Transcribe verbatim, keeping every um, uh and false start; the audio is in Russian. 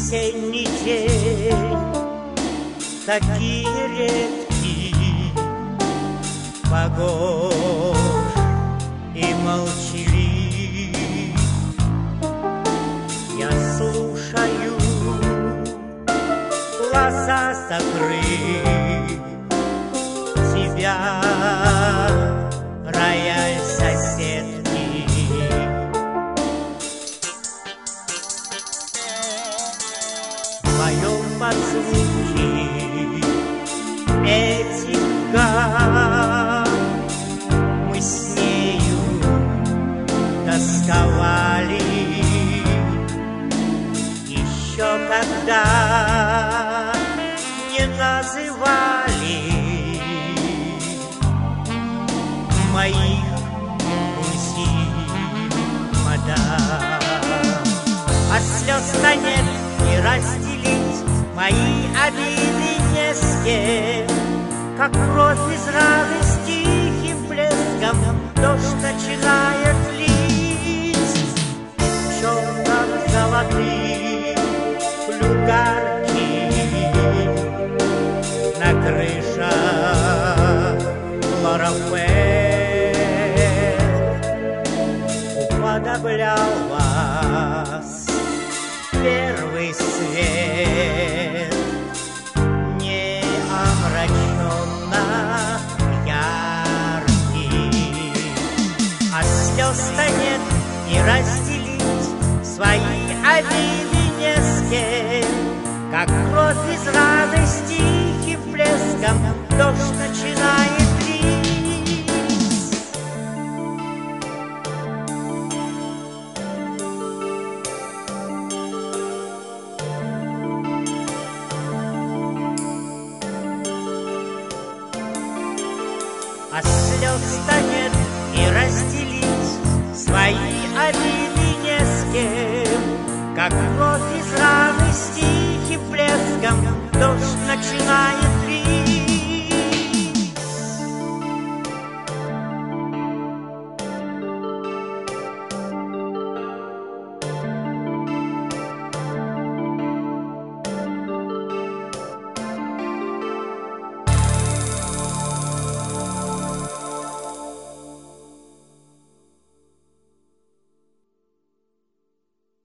Осенний день, такие редкие, погож и молчалив. Я слушаю, глаза закрыв, тебя, рояль соседки. В моем подзвуке этих гам мы с нею тосковали еще когда не называли моих мужчин мадам. А слез-то нет не разделить, мои обиды не с кем, как кровь из раны с тихим блеском дождь начинает лить. В черном золотых флюгарки на крышах Лорафет уподоблял вас первый свет, не омраченно яркий. А слез-то нет не разделить, свои обиды не с кем, как кровь из раны с тихим блеском дождь начинает лить. А слез-то нет и разделить, свои обиды не с кем, как кровь из раны с тихим блеском дождь начинает